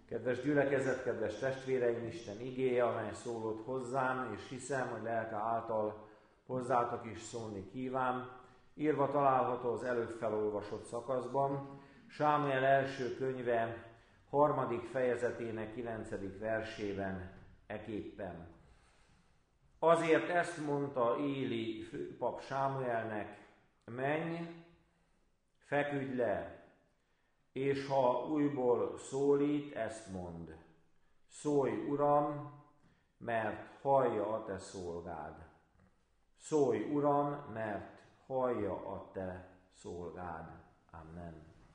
Kedves gyülekezet, kedves testvéreim, Isten igéje, amely szólott hozzám, és hiszem, hogy lelke által hozzátok is szólni kíván, írva található az előbb felolvasott szakaszban, Sámuel első könyve 3. fejezetének 9. versében eképpen. Azért ezt mondta Éli főpap Sámuelnek, menj, feküdj le, és ha újból szólít, ezt mondd. Szólj, Uram, mert hallja a te szolgád. Szólj, Uram, mert hallja a te szolgád. Amen.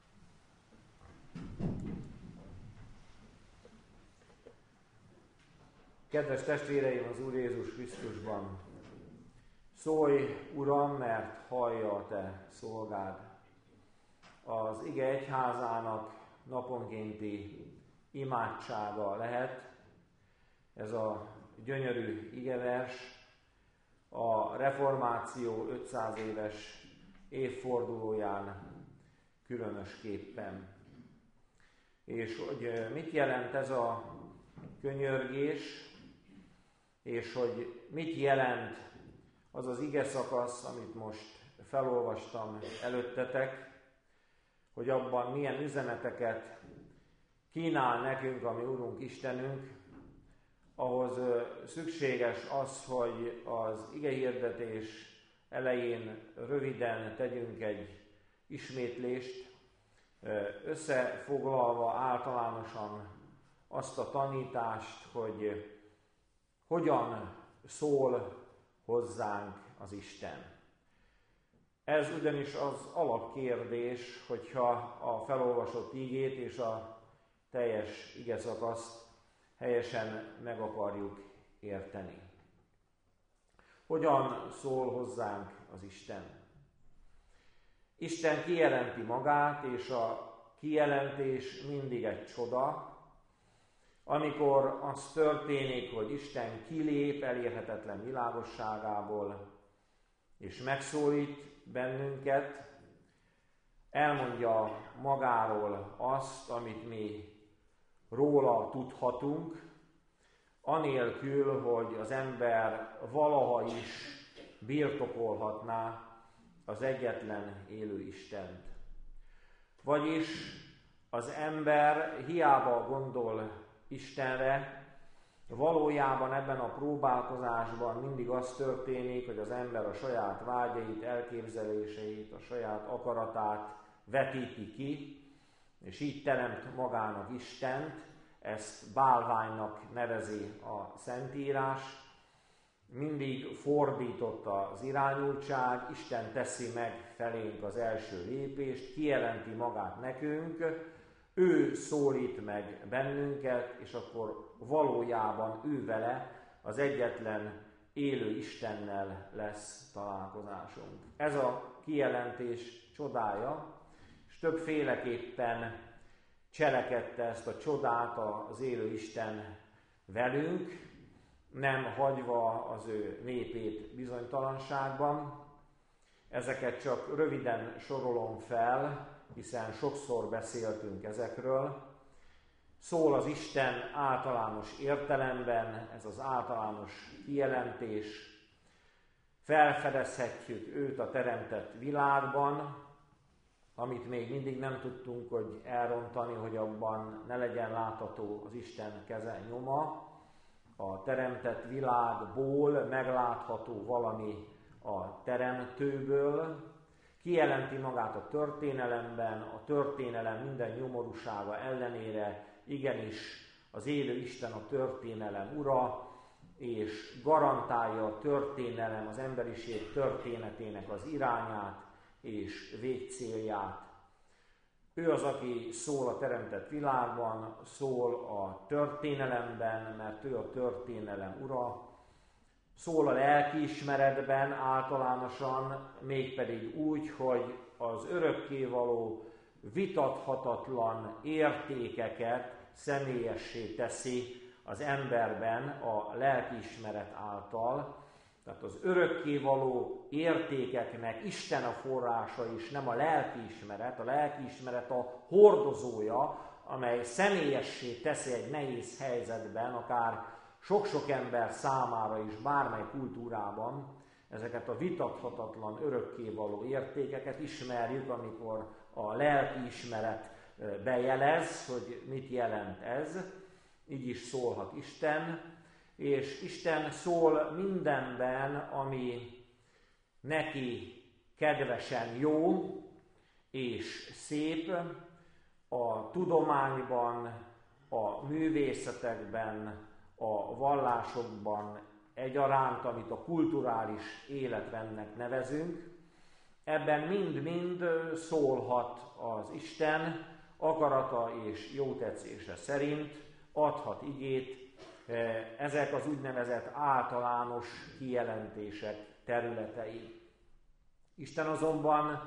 Kedves testvéreim az Úr Jézus Krisztusban, szólj, Uram, mert hallja a te szolgád. Az ige egyházának naponkénti imádsága lehet ez a gyönyörű igevers a reformáció 500 éves évfordulóján különösképpen. És hogy mit jelent ez a könyörgés, és hogy mit jelent az az ige szakasz, amit most felolvastam előttetek, hogy abban milyen üzeneteket kínál nekünk a mi Urunk Istenünk, ahhoz szükséges az, hogy az igehirdetés elején röviden tegyünk egy ismétlést, összefoglalva általánosan azt a tanítást, hogy hogyan szól hozzánk az Isten. Ez ugyanis az alapkérdés, hogyha a felolvasott igét és a teljes igeszakaszt helyesen meg akarjuk érteni. Hogyan szól hozzánk az Isten? Isten kijelenti magát, és a kijelentés mindig egy csoda, amikor az történik, hogy Isten kilép elérhetetlen világosságából, és megszólít bennünket, elmondja magáról azt, amit mi róla tudhatunk, anélkül, hogy az ember valaha is birtokolhatná az egyetlen élő Istent. Vagyis az ember hiába gondol Istenre, valójában ebben a próbálkozásban mindig az történik, hogy az ember a saját vágyait, elképzeléseit, a saját akaratát vetíti ki, és így teremt magának Istent, ezt bálványnak nevezi a Szentírás. Mindig fordított az irányultság, Isten teszi meg felénk az első lépést, kijelenti magát nekünk, ő szólít meg bennünket, és akkor valójában ő vele, az egyetlen élő Istennel lesz találkozásunk. Ez a kijelentés csodája, és többféleképpen cselekedte ezt a csodát az élő Isten velünk, nem hagyva az ő népét bizonytalanságban. Ezeket csak röviden sorolom fel, hiszen sokszor beszéltünk ezekről. Szól az Isten általános értelemben, ez az általános kijelentés. Felfedezhetjük őt a teremtett világban, amit még mindig nem tudtunk, hogy elrontani, hogy abban ne legyen látható az Isten keze nyoma. A teremtett világból meglátható valami a teremtőből, kijelenti magát a történelemben, a történelem minden nyomorúsága ellenére, igenis az élő Isten a történelem ura, és garantálja a történelem, az emberiség történetének az irányát és végcélját. Ő az, aki szól a teremtett világban, szól a történelemben, mert ő a történelem ura, szól a lelkiismeretben általánosan, mégpedig úgy, hogy az örökkévaló, vitathatatlan értékeket személyessé teszi az emberben a lelkiismeret által. Tehát az örökkévaló értékeknek Isten a forrása is, nem a lelkiismeret a hordozója, amely személyessé teszi egy nehéz helyzetben, akár sok-sok ember számára is, bármely kultúrában, ezeket a vitathatatlan, örökkévaló értékeket ismerjük, amikor a lelki ismeret bejelez, hogy mit jelent ez. Így is szólhat Isten, és Isten szól mindenben, ami neki kedvesen jó és szép, a tudományban, a művészetekben, a vallásokban egyaránt, amit a kulturális életrendnek nevezünk. Ebben mind-mind szólhat az Isten akarata és jótetszése szerint, adhat igét, ezek az úgynevezett általános kijelentések területei. Isten azonban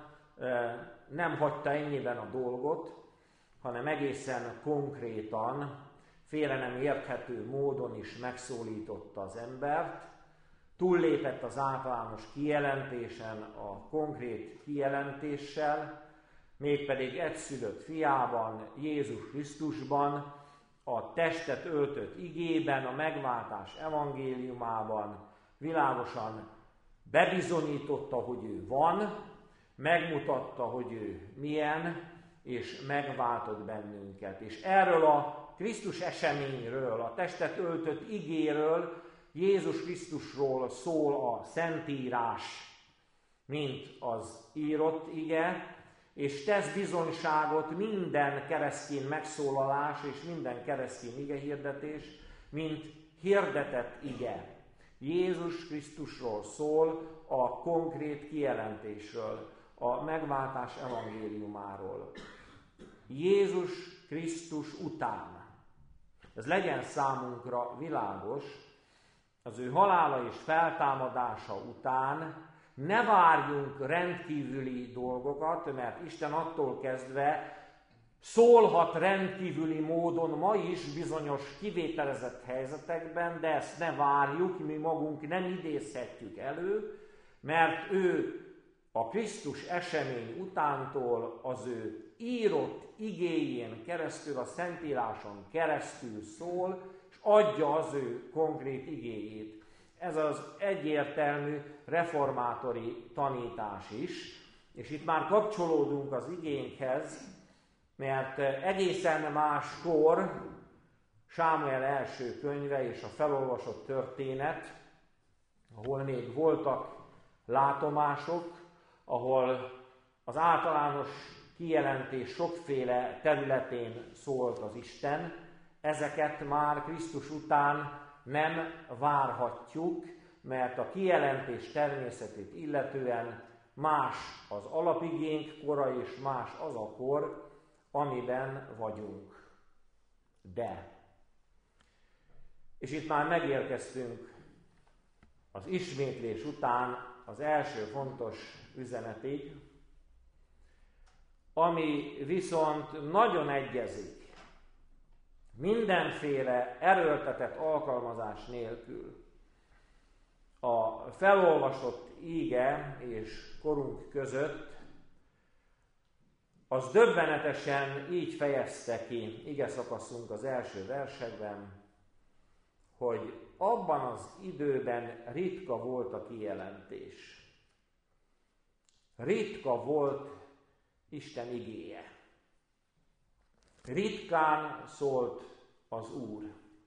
nem hagyta ennyiben a dolgot, hanem egészen konkrétan, félre nem érthető módon is megszólította az embert, túllépett az általános kijelentésen a konkrét kijelentéssel, mégpedig egyszülött fiában, Jézus Krisztusban, a testet öltött igében, a megváltás evangéliumában világosan bebizonyította, hogy ő van, megmutatta, hogy ő milyen, és megváltott bennünket. És erről a Krisztus eseményről, a testet öltött igéről, Jézus Krisztusról szól a Szentírás, mint az írott ige, és tesz bizonyságot minden keresztény megszólalás és minden keresztény igehirdetés, mint hirdetett ige. Jézus Krisztusról szól, a konkrét kijelentésről, a megváltás evangéliumáról. Jézus Krisztus után. Ez legyen számunkra világos, az ő halála és feltámadása után ne várjunk rendkívüli dolgokat, mert Isten attól kezdve szólhat rendkívüli módon ma is bizonyos kivételezett helyzetekben, de ezt ne várjuk, mi magunk nem idézhetjük elő, mert ő a Krisztus esemény utántól az ő írott igéjén keresztül, a Szentíráson keresztül szól, és adja az ő konkrét igéjét. Ez az egyértelmű reformátori tanítás is, és itt már kapcsolódunk az igénkhez, mert egészen máskor Sámuel első könyve és a felolvasott történet, ahol még voltak látomások, ahol az általános kijelentés sokféle területén szólt az Isten, ezeket már Krisztus után nem várhatjuk, mert a kijelentés természetét illetően más az alapigénk kora, és más az a kor, amiben vagyunk. De, és itt már megérkeztünk az ismétlés után az első fontos üzenetig, ami viszont nagyon egyezik mindenféle erőltetett alkalmazás nélkül a felolvasott íge és korunk között, az döbbenetesen így fejezte ki ige szakaszunk az első versekben, hogy abban az időben ritka volt a kijelentés. Ritka volt Isten igéje. Ritkán szólt az Úr.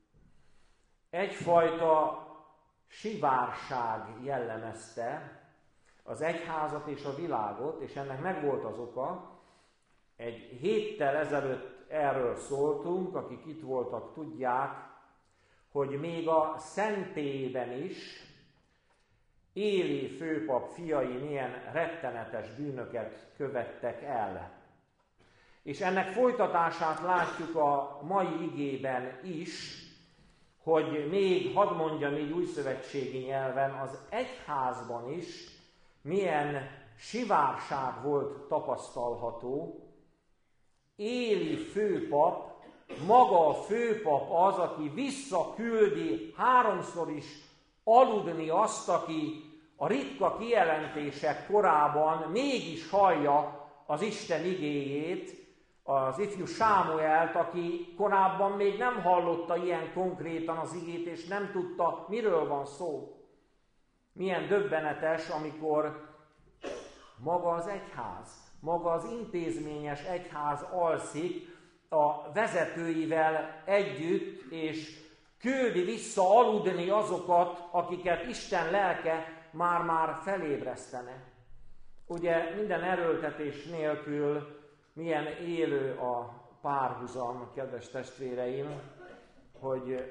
Egyfajta sivárság jellemezte az egyházat és a világot, és ennek megvolt az oka. Egy héttel ezelőtt erről szóltunk, akik itt voltak, tudják, hogy még a szentélyben is Éli főpap fiai milyen rettenetes bűnöket követtek el. És ennek folytatását látjuk a mai igében is, hogy még, hadd mondjam így újszövetségi nyelven, az egyházban is milyen sivárság volt tapasztalható. Éli főpap, maga a főpap az, aki visszaküldi háromszor is aludni azt, aki a ritka kijelentések korában mégis hallja az Isten igéjét, az ifjú Sámuelt, aki korábban még nem hallotta ilyen konkrétan az igét, és nem tudta, miről van szó. Milyen döbbenetes, amikor maga az egyház, maga az intézményes egyház alszik a vezetőivel együtt, és küldi vissza aludni azokat, akiket Isten lelke már-már felébresztene. Ugye minden erőltetés nélkül milyen élő a párhuzam, kedves testvéreim, hogy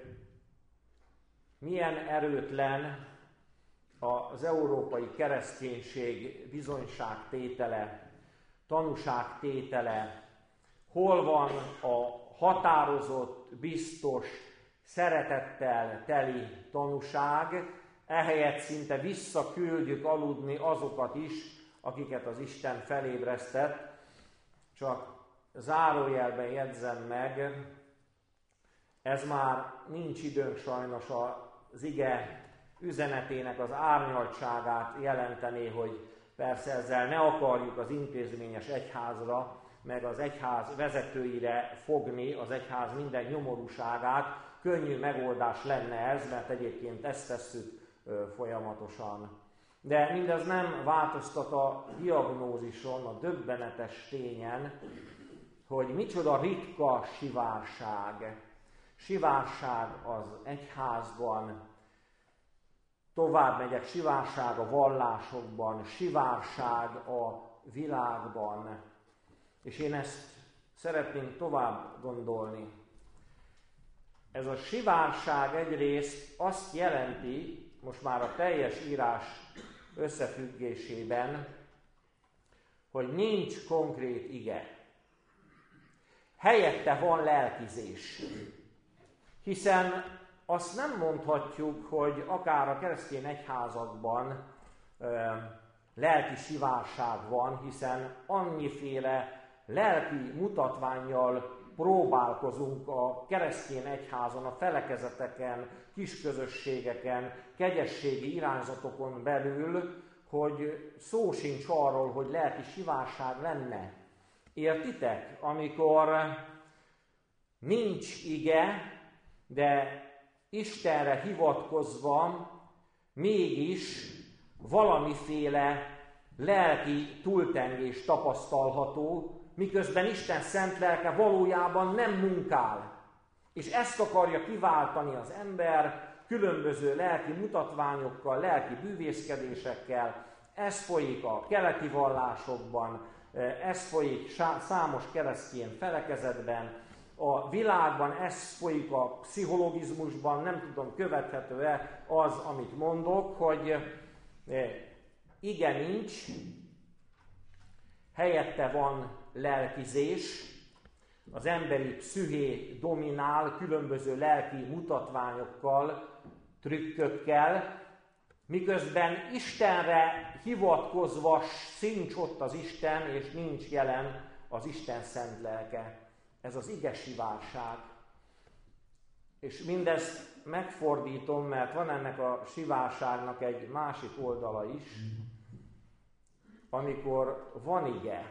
milyen erőtlen az európai kereszténység bizonyságtétele, tanúságtétele, hol van a határozott, biztos, szeretettel teli tanúság, ehelyett szinte visszaküldjük aludni azokat is, akiket az Isten felébresztett. Csak zárójelben jegyzem meg, ez már nincs időnk sajnos az ige üzenetének az árnyaltságát jelenteni, hogy persze ezzel ne akarjuk az intézményes egyházra, meg az egyház vezetőire fogni az egyház minden nyomorúságát. Könnyű megoldás lenne ez, mert egyébként ezt tesszük folyamatosan. De mindez nem változtat a diagnózison, a döbbenetes tényen, hogy micsoda ritka sivárság. Sivárság az egyházban, tovább megyek, sivárság a vallásokban, sivárság a világban. És én ezt szeretném tovább gondolni. Ez a sivárság egyrészt azt jelenti, most már a teljes írás összefüggésében, hogy nincs konkrét ige. Helyette van lelkizés. Hiszen azt nem mondhatjuk, hogy akár a keresztény egyházakban lelki sivárság van, hiszen annyiféle lelki mutatvánnyal próbálkozunk a keresztény egyházon, a felekezeteken, kisközösségeken, kegyességi irányzatokon belül, hogy szó sincs arról, hogy lelki sivárság lenne. Értitek? Amikor nincs ige, de Istenre hivatkozva mégis valamiféle lelki túltengés tapasztalható, miközben Isten szent lelke valójában nem munkál. És ezt akarja kiváltani az ember különböző lelki mutatványokkal, lelki bűvészkedésekkel. Ez folyik a keleti vallásokban, ez folyik számos keresztény felekezetben, a világban ez folyik a pszichologizmusban, nem tudom, követhető-e az, amit mondok, hogy ige nincs, helyette van lelkizés, az emberi pszüché dominál különböző lelki mutatványokkal, trükkökkel, miközben Istenre hivatkozva sincs ott az Isten, és nincs jelen az Isten szent lelke. Ez az ige sivárság. És mindezt megfordítom, mert van ennek a sivárságnak egy másik oldala is, amikor van ige,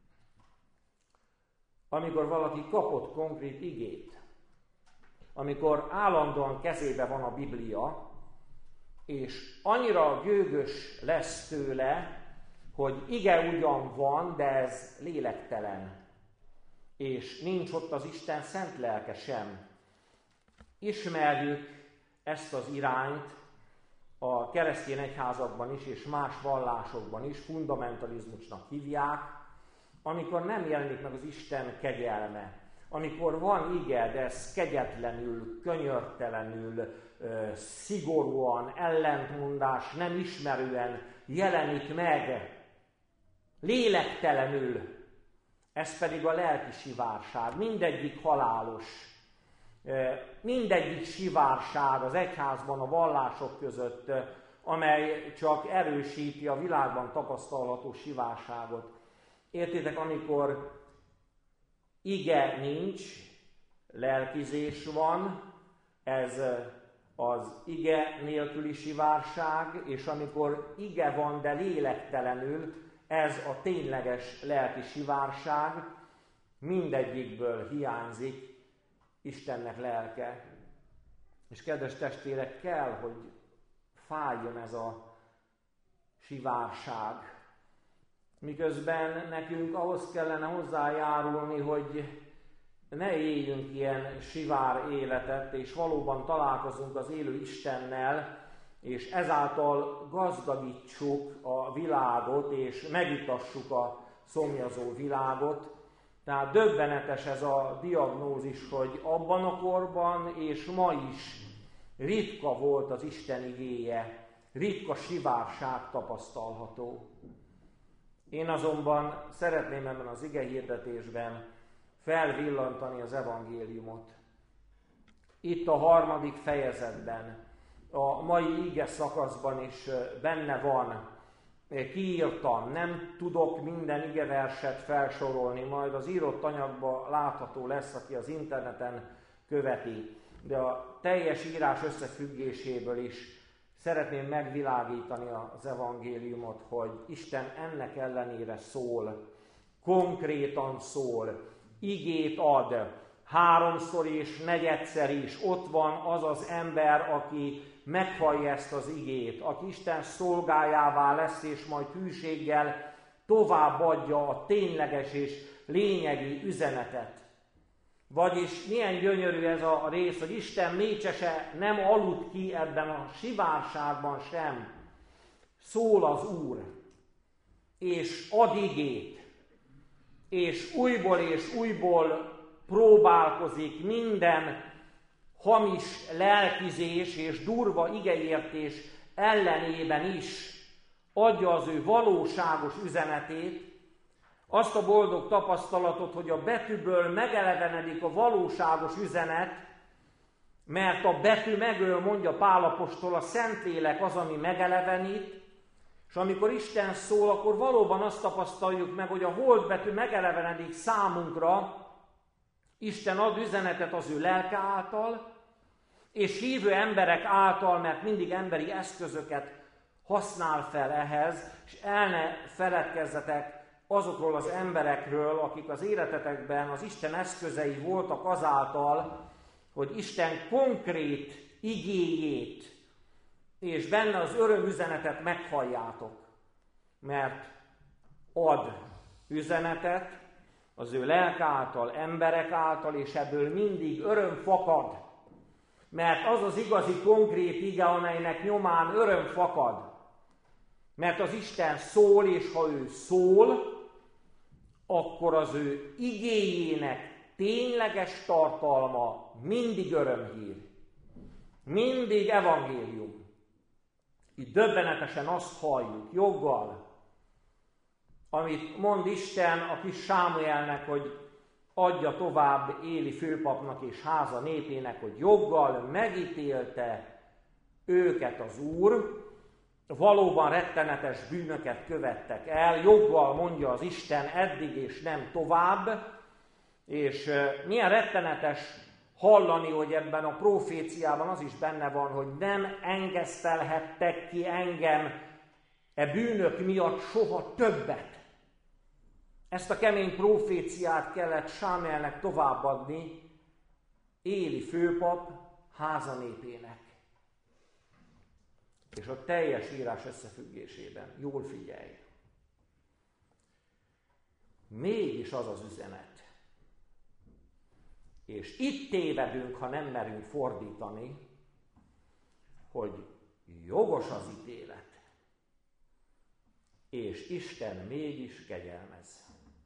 amikor valaki kapott konkrét igét, amikor állandóan kezébe van a Biblia, és annyira gőgös lesz tőle, hogy ige ugyan van, de ez lélektelen, és nincs ott az Isten szent lelke sem. Ismerjük ezt az irányt a keresztény egyházakban is, és más vallásokban is, fundamentalizmusnak hívják, amikor nem jelenik meg az Isten kegyelme. Amikor van ige, de ez kegyetlenül, könyörtelenül, szigorúan, ellentmondás nem ismerően jelenik meg, lélektelenül. Ez pedig a lelki sivárság. Mindegyik halálos. Mindegyik sivárság az egyházban, a vallások között, amely csak erősíti a világban tapasztalható sivárságot. Értitek, amikor ige nincs, lelkizés van, ez az ige nélküli sivárság, és amikor ige van, de lélektelenül, ez a tényleges lelki sivárság, mindegyikből hiányzik Istennek lelke. És kedves testvérek, kell, hogy fájjon ez a sivárság. Miközben nekünk ahhoz kellene hozzájárulni, hogy ne éljünk ilyen sivár életet, és valóban találkozunk az élő Istennel, és ezáltal gazdagítsuk a világot, és megitassuk a szomjazó világot. Tehát döbbenetes ez a diagnózis, hogy abban a korban és ma is ritka volt az Isten igéje, ritka sivárság tapasztalható. Én azonban szeretném ebben az igehirdetésben felvillantani az evangéliumot. Itt a 3. fejezetben, a mai ige szakaszban is benne van, kiírtam, nem tudok minden igeverset felsorolni, majd az írott anyagban látható lesz, aki az interneten követi. De a teljes írás összefüggéséből is szeretném megvilágítani az evangéliumot, hogy Isten ennek ellenére szól, konkrétan szól, igét ad, 3-szor és 4-szer is. Ott van az az ember, aki meghallja ezt az igét, aki Isten szolgájává lesz, és majd hűséggel továbbadja a tényleges és lényegi üzenetet. Vagyis milyen gyönyörű ez a rész, hogy Isten mécsese nem aludt ki ebben a sivárságban sem. Szól az Úr, és ad igét, és újból próbálkozik minden hamis lelkizés és durva igeértés ellenében is, adja az ő valóságos üzenetét, azt a boldog tapasztalatot, hogy a betűből megelevenedik a valóságos üzenet, mert a betű megöl, mondja Pál apostol, a Szentlélek az, ami megelevenít, és amikor Isten szól, akkor valóban azt tapasztaljuk meg, hogy a holdbetű megelevenedik számunkra, Isten ad üzenetet az ő lelke által, és hívő emberek által, mert mindig emberi eszközöket használ fel ehhez, és el ne feledkezzetek azokról az emberekről, akik az életetekben az Isten eszközei voltak azáltal, hogy Isten konkrét igéjét és benne az örömüzenetet meghalljátok. Mert ad üzenetet az ő lelke által, emberek által, és ebből mindig öröm fakad. Mert az az igazi konkrét ige, amelynek nyomán öröm fakad. Mert az Isten szól, és ha ő szól, akkor az ő igéjének tényleges tartalma mindig örömhír. Mindig evangélium. Itt döbbenetesen azt halljuk, joggal, amit mond Isten a kis Sámuelnek, hogy adja tovább Éli főpapnak és háza népének, hogy joggal megítélte őket az Úr, valóban rettenetes bűnöket követtek el, joggal mondja az Isten eddig és nem tovább, és milyen rettenetes hallani, hogy ebben a proféciában az is benne van, hogy nem engesztelhettek ki engem e bűnök miatt soha többet. Ezt a kemény proféciát kellett Sámuelnek továbbadni Éli főpap háza népének. És a teljes írás összefüggésében jól figyelj. Mégis az az üzenet. És itt tévedünk, ha nem merünk fordítani, hogy jogos az ítélet, és Isten mégis kegyelmez.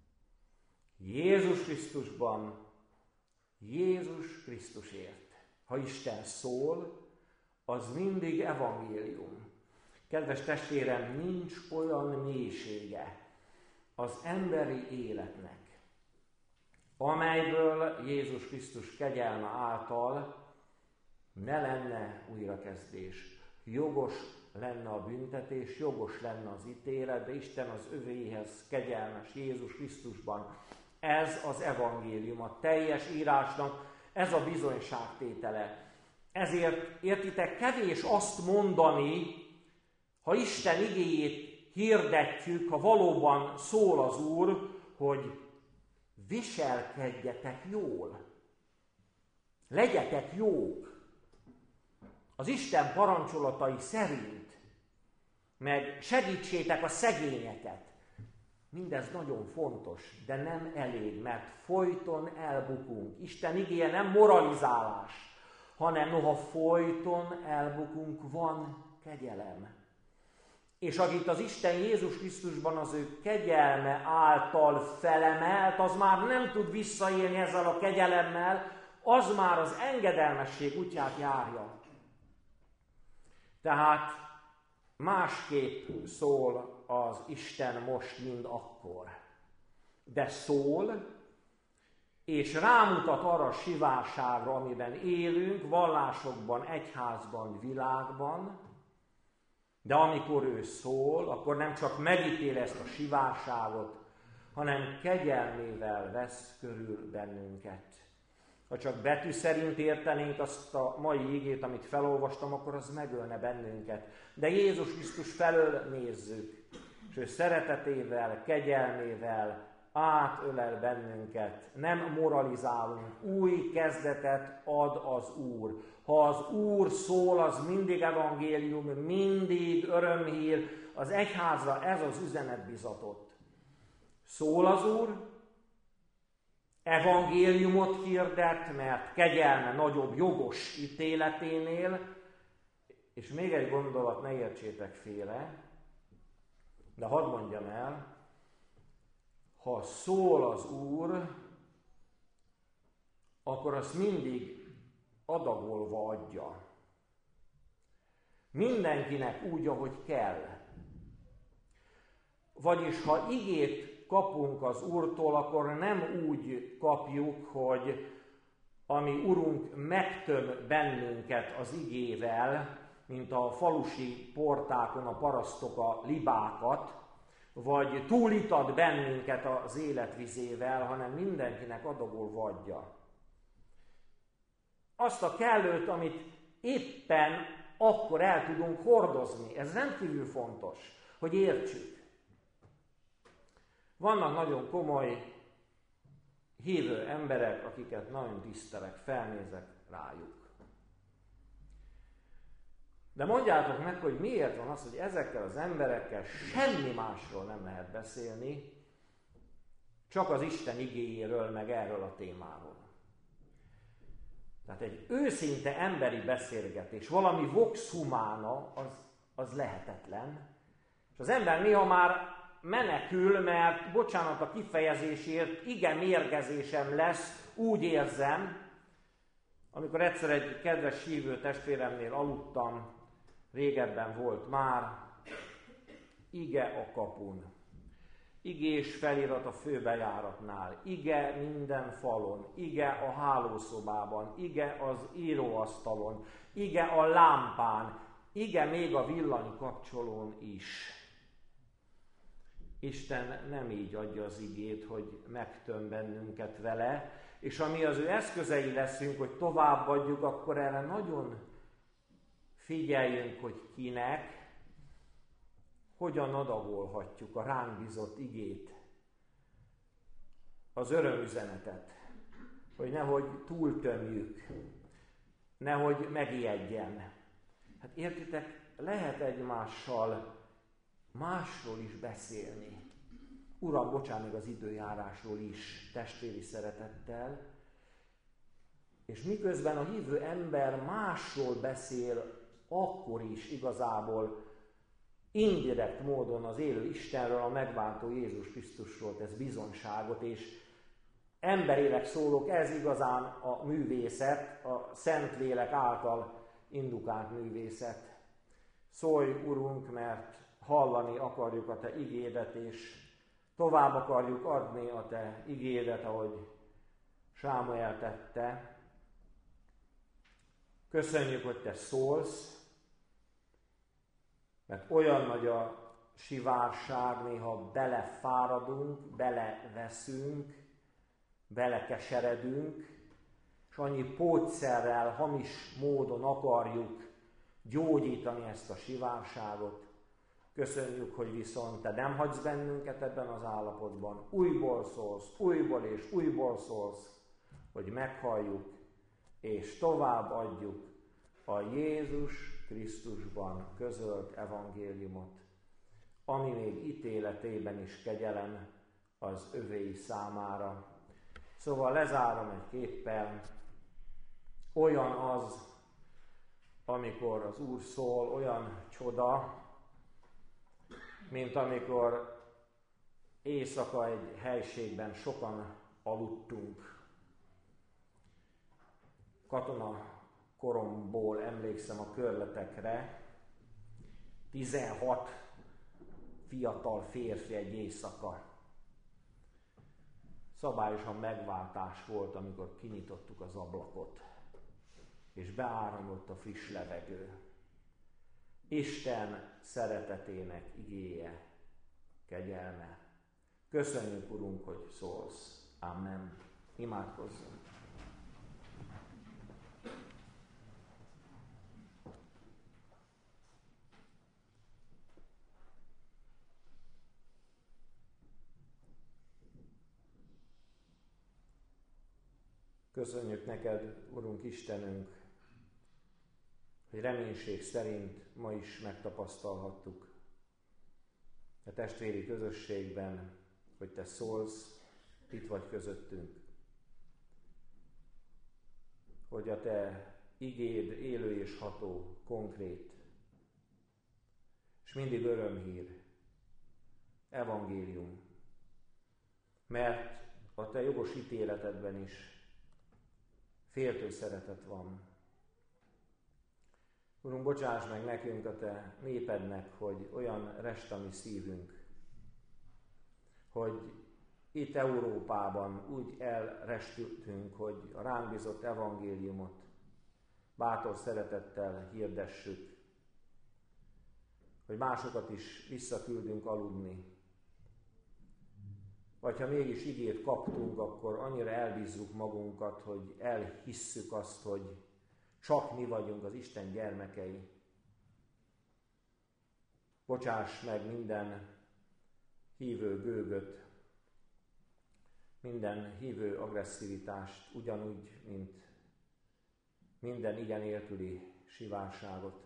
Jézus Krisztusban, Jézus Krisztusért. Ha Isten szól, az mindig evangélium. Kedves testvérem, nincs olyan mélysége az emberi életnek, amelyből Jézus Krisztus kegyelme által ne lenne újrakezdés. Jogos lenne a büntetés, jogos lenne az ítélet, de Isten az övéhez kegyelmes Jézus Krisztusban. Ez az evangélium, a teljes írásnak ez a bizonyságtétele. Ezért, értitek, kevés azt mondani, ha Isten igéjét hirdetjük, ha valóban szól az Úr, hogy viselkedjetek jól, legyetek jók az Isten parancsolatai szerint, meg segítsétek a szegényeket. Mindez nagyon fontos, de nem elég, mert folyton elbukunk. Isten igéje nem moralizálás, hanem noha folyton elbukunk, van kegyelem. És akit az Isten Jézus Krisztusban az ő kegyelme által felemelt, az már nem tud visszaélni ezzel a kegyelemmel, az már az engedelmesség útját járja. Tehát másképp szól az Isten most, mint akkor. De szól, és rámutat arra a sivárságra, amiben élünk, vallásokban, egyházban, világban, de amikor ő szól, akkor nem csak megítél ezt a sivárságot, hanem kegyelmével vesz körül bennünket. Ha csak betű szerint értenénk azt a mai igét, amit felolvastam, akkor az megölne bennünket. De Jézus Krisztus felől nézzük, és ő szeretetével, kegyelmével átölel bennünket. Nem moralizálunk, új kezdetet ad az Úr. Ha az Úr szól, az mindig evangélium, mindig örömhír. Az egyházra ez az üzenet bizatott. Szól az Úr, evangéliumot hirdet, mert kegyelme nagyobb jogos ítéleténél, és még egy gondolat, ne értsétek félre, de hadd mondjam el, ha szól az Úr, akkor azt mindig adagolva adja. Mindenkinek úgy, ahogy kell. Vagyis ha igét kapunk az Úrtól, akkor nem úgy kapjuk, hogy a mi Urunk megtöm bennünket az igével, mint a falusi portákon a parasztok a libákat, vagy túlitat bennünket az életvizével, hanem mindenkinek adagolva adja. Azt a kellőt, amit éppen akkor el tudunk hordozni. Ez rendkívül fontos, hogy értsük. Vannak nagyon komoly hívő emberek, akiket nagyon tisztelek, felnézek rájuk. De mondjátok meg, hogy miért van az, hogy ezekkel az emberekkel semmi másról nem lehet beszélni, csak az Isten igéjéről, meg erről a témáról. Tehát egy őszinte emberi beszélgetés, valami vox humana, az lehetetlen. És az ember néha már menekül, mert, bocsánat a kifejezésért, igen mérgezésem lesz, úgy érzem, amikor egyszer egy kedves hívő testvéremnél aludtam, régebben volt már, ige a kapun, igés felirat a főbejáratnál, ige minden falon, ige a hálószobában, ige az íróasztalon, ige a lámpán, ige még a villanykapcsolón is. Isten nem így adja az igét, hogy megtöm bennünket vele, és ami az ő eszközei leszünk, hogy továbbadjuk, akkor erre nagyon figyeljünk, hogy kinek, hogyan adagolhatjuk a ránk bízott igét, az örömüzenetet, hogy nehogy túltömjük, nehogy megijedjen. Hát értitek, lehet egymással másról is beszélni. Uram, bocsánat, még az időjárásról is, testvéri szeretettel. És miközben a hívő ember másról beszél, akkor is igazából indirekt módon az élő Istenről, a megváltó Jézus Krisztusról tesz bizonyságot, és emberileg szólok, ez igazán a művészet, a Szentlélek által indukált művészet. Szólj, Urunk, mert hallani akarjuk a Te igédet, és tovább akarjuk adni a Te igédet, ahogy Sámuel tette. Köszönjük, hogy Te szólsz, mert olyan nagy a sivárság, néha belefáradunk, beleveszünk, belekeseredünk, és annyi pótszerrel, hamis módon akarjuk gyógyítani ezt a sivárságot, Köszönjük, hogy viszont Te nem hagysz bennünket ebben az állapotban. Újból szólsz, újból és újból szólsz, hogy meghalljuk és tovább adjuk a Jézus Krisztusban közölt evangéliumot, ami még ítéletében is kegyelem az övéi számára. Szóval lezárom egy képpel. Olyan az, amikor az Úr szól, olyan csoda, mint amikor éjszaka egy helységben sokan aludtunk. Katona koromból emlékszem a körletekre, 16 fiatal férfi egy éjszaka. Szabályosan megváltás volt, amikor kinyitottuk az ablakot, és beáramlott a friss levegő. Isten szeretetének igéje, kegyelme. Köszönjük, Urunk, hogy szólsz. Amen. Imádkozzunk. Köszönjük neked, Urunk Istenünk, hogy reménység szerint ma is megtapasztalhattuk a testvéri közösségben, hogy Te szólsz, itt vagy közöttünk. Hogy a Te igéd élő és ható, konkrét, és mindig örömhír, evangélium, mert a Te jogos ítéletedben is féltő szeretet van. Urunk, bocsáss meg nekünk, a Te népednek, hogy olyan rest a mi szívünk, hogy itt Európában úgy elrestültünk, hogy a ránk bízott evangéliumot bátor szeretettel hirdessük, hogy másokat is visszaküldünk aludni. Vagy ha mégis igét kaptunk, akkor annyira elbízzuk magunkat, hogy elhisszük azt, hogy csak mi vagyunk az Isten gyermekei. Bocsáss meg minden hívő gőgöt, minden hívő agresszivitást, ugyanúgy, mint minden igen nélküli sivárságot.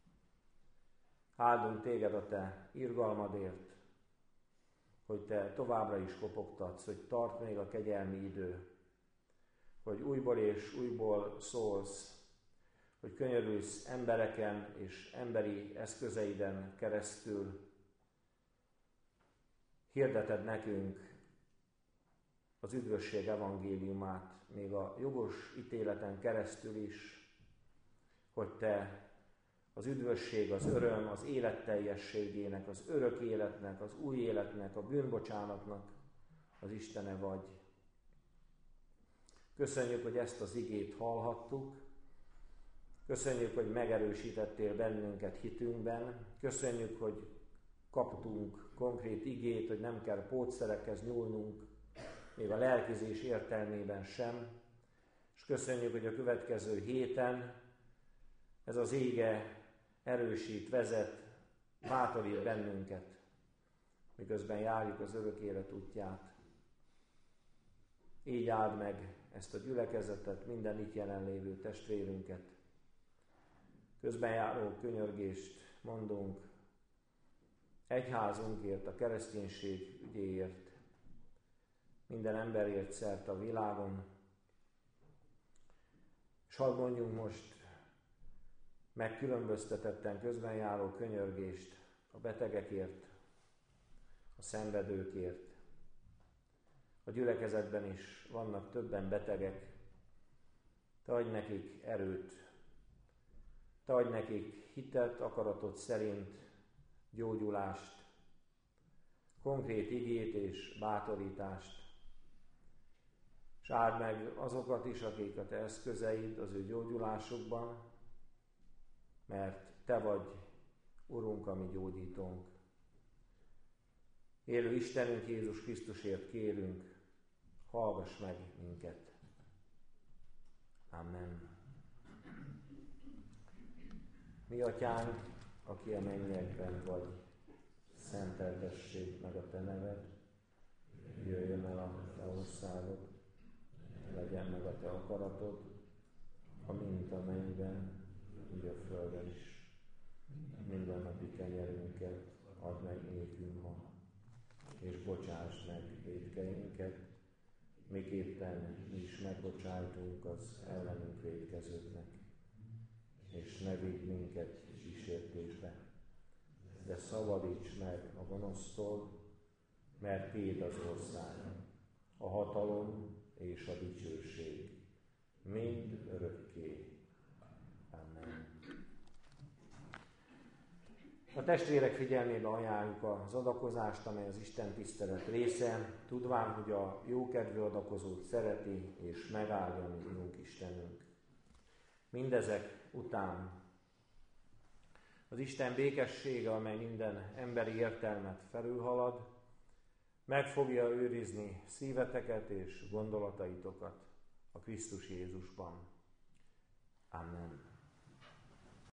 Áldunk Téged a Te irgalmadért, hogy Te továbbra is kopogtatsz, hogy tart még a kegyelmi idő, hogy újból és újból szólsz, hogy könyörülsz embereken és emberi eszközeiden keresztül. Hirdeted nekünk az üdvösség evangéliumát, még a jogos ítéleten keresztül is, hogy Te az üdvösség, az öröm, az életteljességének, az örök életnek, az új életnek, a bűnbocsánatnak az Istene vagy. Köszönjük, hogy ezt az igét hallhattuk. Köszönjük, hogy megerősítettél bennünket hitünkben. Köszönjük, hogy kaptunk konkrét igét, hogy nem kell pótszerekhez nyúlnunk, még a lelkizés értelmében sem. És köszönjük, hogy a következő héten ez az ége erősít, vezet, bátorít bennünket, miközben járjuk az örök élet útját. Így áld meg ezt a gyülekezetet, minden itt jelenlévő testvérünket. Közben járó könyörgést mondunk egyházunkért, a kereszténység ügyéért, minden emberért szerte a világon. És hadd mondjunk most megkülönböztetetten közben járó könyörgést a betegekért, a szenvedőkért. A gyülekezetben is vannak többen betegek. Te adj nekik erőt, Te adj nekik hitet, akaratod szerint gyógyulást, konkrét igét és bátorítást. És áld meg azokat is, akik a Te eszközeid az ő gyógyulásukban, mert Te vagy, Urunk, a mi gyógyítónk. Élő Istenünk, Jézus Krisztusért kérünk, hallgass meg minket. Amen. Mi Atyánk, aki a mennyekben vagy, szenteltessék meg a te neved, jöjjön el a te országod, legyen meg a te akaratod, amint a mennyben, úgy a földön is. Mindennapi kenyerünket add meg nékünk ma, és bocsáss meg vétkeinket, miképpen mi is megbocsájtunk az ellenünk vétkezőknek. És ne vigy minket kísértésbe, de szabadíts meg a gonosztól, mert tiéd az ország, a hatalom és a dicsőség, mind örökké. Amen. A testvérek figyelmébe ajánljuk az adakozást, amely az Isten tisztelet része, tudván, hogy a jókedvű adakozót szereti és megáldja mi Urunk Istenünk. Mindezek után az Isten békessége, amely minden emberi értelmet felülhalad, meg fogja őrizni szíveteket és gondolataitokat a Krisztus Jézusban. Amen.